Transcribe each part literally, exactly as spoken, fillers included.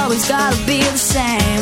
always gotta be the same.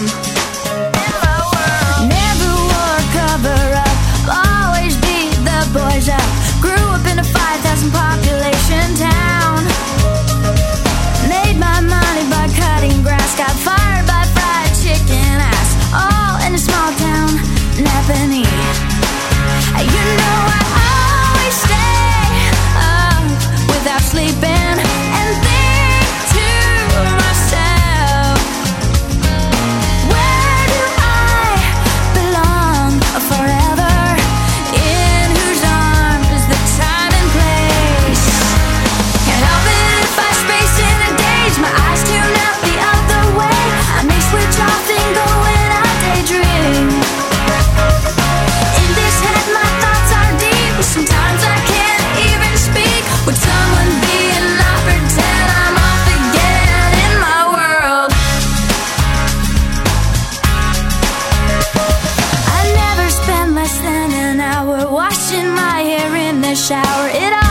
Never wore a cover-up, always beat the boys up. Grew up in a five thousand population town. Made my money by cutting grass. Got fired by fried chicken ass. All in a small town, Napanee. You know I always stay up without sleeping and think to myself, where do I belong forever? In whose arms is the time and place? Can't help it if I space in a daze. My eyes tune out the other way. I may switch off and go when I daydream. In this head my thoughts are deep. Sometimes I can't even speak. Would someone be and not pretend I'm off again in my world? I never spend less than an hour washing my hair in the shower. It